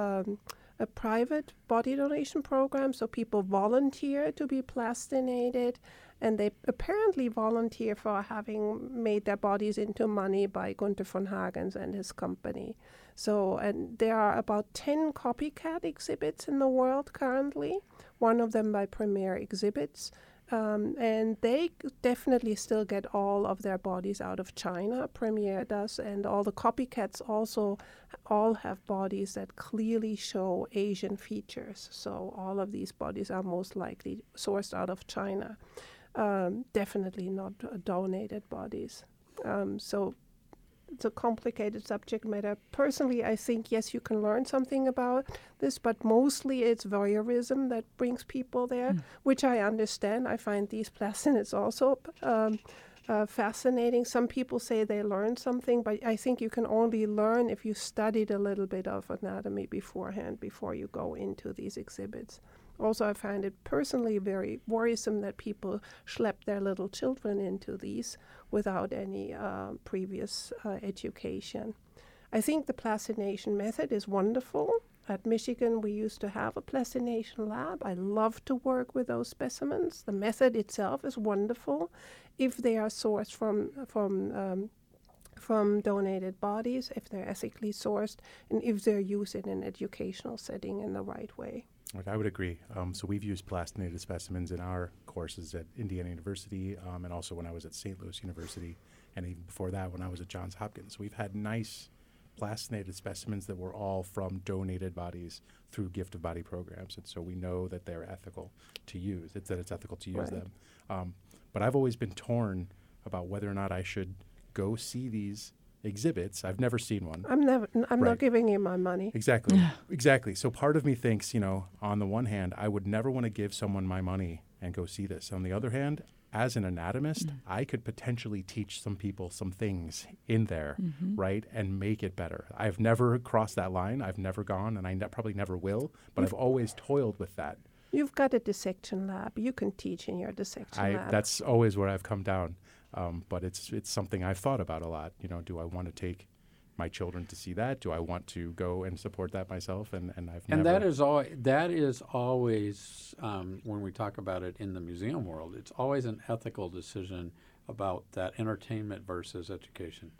body donation program. So people volunteer to be plastinated, and they apparently volunteer for having made their bodies into money by Gunther von Hagens and his company. So, and there are about 10 copycat exhibits in the world currently, one of them by Premier Exhibits. And they definitely still get all of their bodies out of China. Premier does, and all the copycats also all have bodies that clearly show Asian features. So all of these bodies are most likely sourced out of China. Definitely not donated bodies. So it's a complicated subject matter. Personally, I think, yes, you can learn something about this, but mostly it's voyeurism that brings people there, which I understand. I find these plastinates also fascinating. Some people say they learned something, but I think you can only learn if you studied a little bit of anatomy beforehand before you go into these exhibits. Also, I find it personally very worrisome that people schlep their little children into these without any previous education. I think the plastination method is wonderful. At Michigan, we used to have a plastination lab. I love to work with those specimens. The method itself is wonderful if they are sourced from donated bodies, if they're ethically sourced, and if they're used in an educational setting in the right way. I would agree. So we've used plastinated specimens in our courses at Indiana University, and also when I was at St. Louis University, and even before that when I was at Johns Hopkins. We've had nice plastinated specimens that were all from donated bodies through gift of body programs, and so we know that they're ethical to use. It's ethical to use them. But I've always been torn about whether or not I should go see these exhibits. I've never seen one. I'm not giving you my money. Exactly. So part of me thinks, on the one hand, I would never want to give someone my money and go see this. On the other hand, as an anatomist, I could potentially teach some people some things in there, right, and make it better. I've never crossed that line. I've never gone, and I probably never will, but I've always toiled with that. You've got a dissection lab. You can teach in your dissection lab. That's always where I've come down, but it's something I've thought about a lot. You know, do I want to take my children to see that? Do I want to go and support that myself? And I've never. And that is always when we talk about it in the museum world, it's always an ethical decision about that entertainment versus education.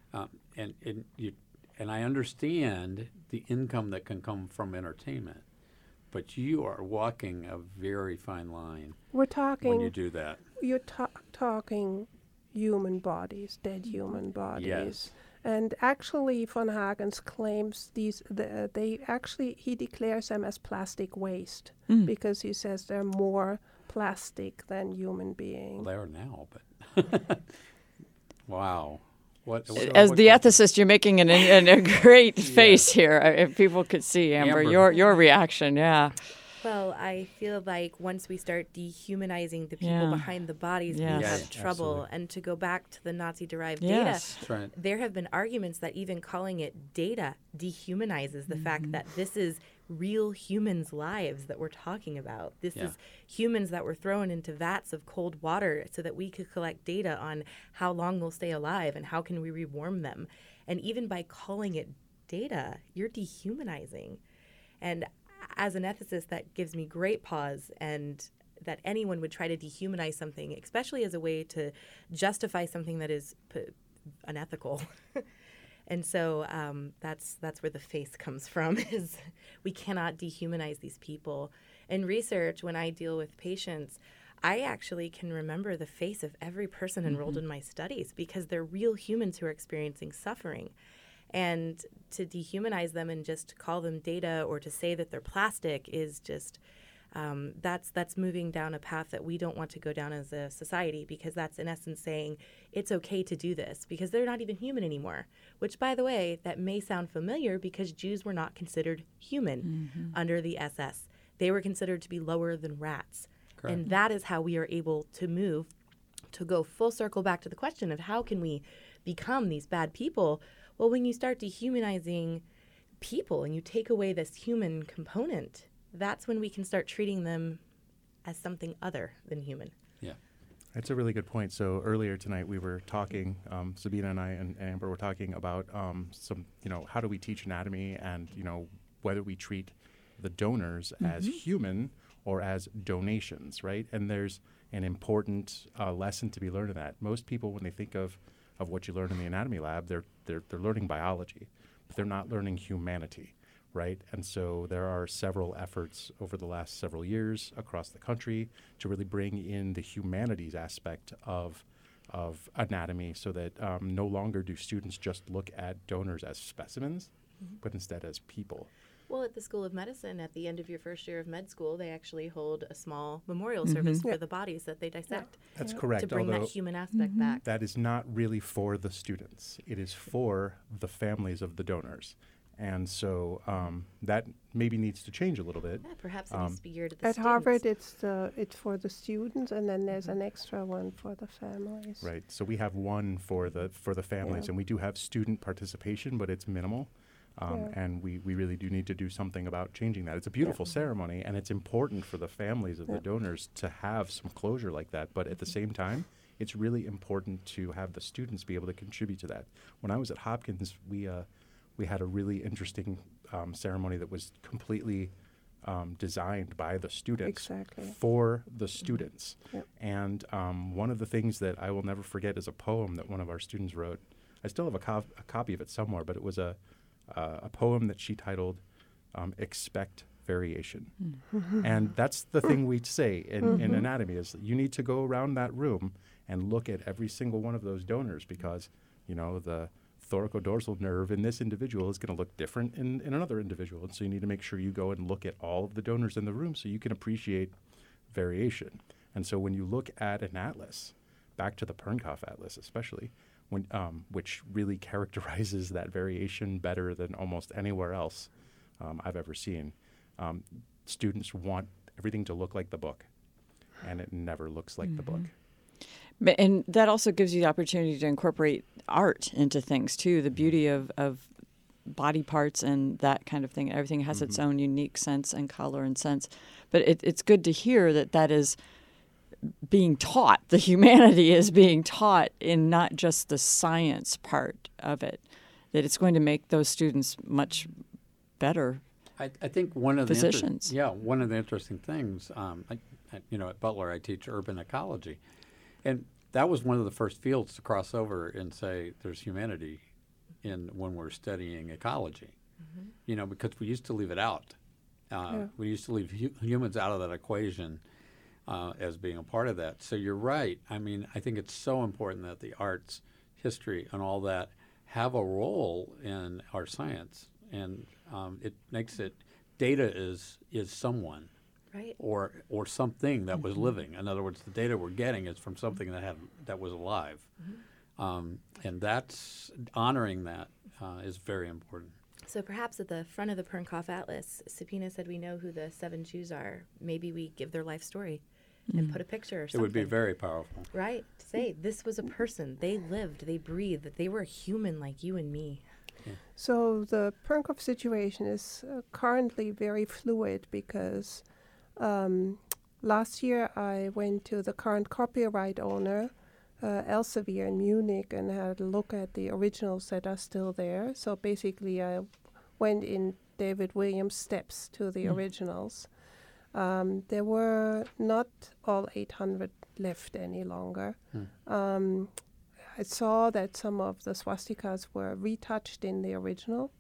And I understand the income that can come from entertainment, but you are walking a very fine line. We're talking when you do that. You're talking human bodies, dead human bodies. Yes. And actually, von Hagens claims he declares them as plastic waste because he says they're more plastic than human beings. Well, they are now, but wow. As the ethicist, you're making a great face here. If people could see, Amber. Your reaction, yeah. Well, I feel like once we start dehumanizing the people behind the bodies, we have trouble. Absolutely. And to go back to the Nazi-derived Yes. data, Right. there have been arguments that even calling it data dehumanizes the fact that this is real humans' lives that we're talking about. This is humans that were thrown into vats of cold water so that we could collect data on how long they'll stay alive and how can we rewarm them. And even by calling it data, you're dehumanizing. And as an ethicist, that gives me great pause, and that anyone would try to dehumanize something, especially as a way to justify something that is unethical. And so that's where the face comes from, is we cannot dehumanize these people. In research, when I deal with patients, I actually can remember the face of every person enrolled in my studies because they're real humans who are experiencing suffering. And to dehumanize them and just call them data or to say that they're plastic is just, that's moving down a path that we don't want to go down as a society, because that's in essence saying it's okay to do this because they're not even human anymore. Which, by the way, that may sound familiar because Jews were not considered human under the SS. They were considered to be lower than rats. Correct. And that is how we are able to move, to go full circle back to the question of how can we become these bad people. Well, when you start dehumanizing people and you take away this human component, that's when we can start treating them as something other than human. Yeah. That's a really good point. So earlier tonight we were talking, Sabina and I and Amber were talking about how do we teach anatomy and, whether we treat the donors as human or as donations, right? And there's an important lesson to be learned in that. Most people, when they think of what you learn in the anatomy lab, they're learning biology, but they're not learning humanity, right? And so there are several efforts over the last several years across the country to really bring in the humanities aspect of anatomy, so that no longer do students just look at donors as specimens, but instead as people. Well, at the School of Medicine, at the end of your first year of med school, they actually hold a small memorial service for the bodies that they dissect. That's correct. To bring that human aspect back. That is not really for the students. It is for the families of the donors. And so that maybe needs to change a little bit. Yeah, perhaps it needs to be geared to the At students. Harvard, it's for the students, and then there's an extra one for the families. Right. So we have one for the families, and we do have student participation, but it's minimal. And we really do need to do something about changing that. It's a beautiful ceremony, and it's important for the families of the donors to have some closure like that. But at the same time, it's really important to have the students be able to contribute to that. When I was at Hopkins, we had a really interesting ceremony that was completely designed by the students for the students. And one of the things that I will never forget is a poem that one of our students wrote. I still have a copy of it somewhere, but it was a poem that she titled Expect Variation. And that's the thing we say in anatomy, is that you need to go around that room and look at every single one of those donors, because, the thoracodorsal nerve in this individual is going to look different in another individual. And so you need to make sure you go and look at all of the donors in the room so you can appreciate variation. And so when you look at an atlas, back to the Pernkopf Atlas especially, which really characterizes that variation better than almost anywhere else I've ever seen. Students want everything to look like the book, and it never looks like the book. And that also gives you the opportunity to incorporate art into things, too, the beauty of body parts and that kind of thing. Everything has its own unique sense and color and sense. But it's good to hear that is being taught. The humanity is being taught in not just the science part of it, that it's going to make those students much better I think one of physicians. One of the interesting things, at Butler I teach urban ecology, and that was one of the first fields to cross over and say there's humanity when we're studying ecology, because we used to leave it out. We used to leave humans out of that equation as being a part of that. So you're right. I mean, I think it's so important that the arts, history, and all that have a role in our science, and it makes it data is someone, right, or something that was living. In other words, the data we're getting is from something that was alive, and that's honoring that is very important. So perhaps at the front of the Pernkopf Atlas, Subina said we know who the 7 Jews are. Maybe we give their life story and put a picture or something. It would be very powerful. Right. To say, this was a person. They lived. They breathed. They were human like you and me. Yeah. So the Pernkopf situation is currently very fluid because last year I went to the current copyright owner, Elsevier in Munich, and had a look at the originals that are still there. So basically I went in David Williams' steps to the originals. There were not all 800 left any longer. I saw that some of the swastikas were retouched in the original,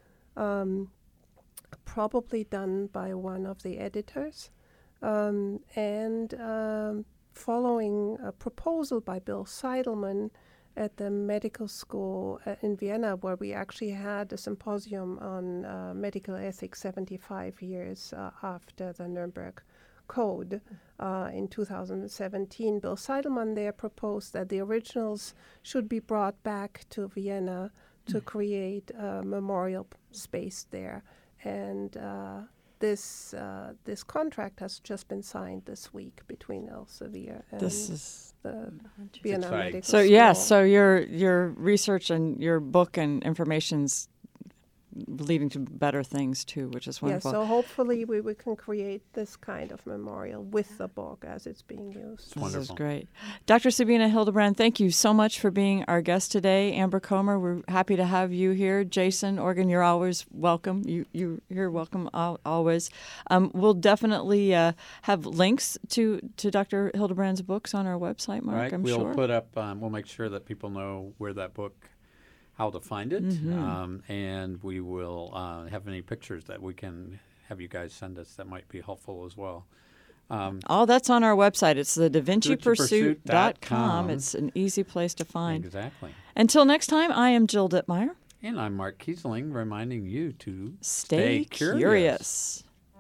probably done by one of the editors, and following a proposal by Bill Seidelman at the medical school in Vienna, where we actually had a symposium on medical ethics 75 years after the Nuremberg Code in 2017. Bill Seidelman there proposed that the originals should be brought back to Vienna to create a memorial space there. And this contract has just been signed this week between Elsevier and the Vienna Medical School. So your research and your book and information's leading to better things too, which is wonderful. So hopefully we can create this kind of memorial with the book as it's being used. This is great. Dr. Subina Hildebrand, thank you so much for being our guest today. Amber Comer, we're happy to have you here. Jason Organ, you're always welcome. You're welcome always. We'll definitely have links to Dr. Hildebrand's books on our website, Mark, right. I'm sure. We'll put up, we'll make sure that people know where that book, how to find it, and we will have any pictures that we can have you guys send us that might be helpful as well. All that's on our website. It's the DaVinciPursuit.com. It's an easy place to find. Exactly. Until next time, I am Jill Dittmeyer. And I'm Mark Kiesling, reminding you to stay curious.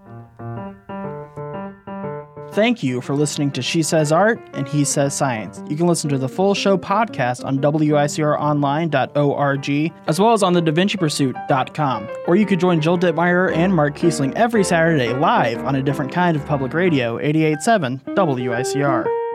Thank you for listening to She Says Art and He Says Science. You can listen to the full show podcast on WICRonline.org, as well as on the DaVinciPursuit.com. Or you could join Jill Dittmeyer and Mark Kiesling every Saturday live on a different kind of public radio, 88.7 WICR.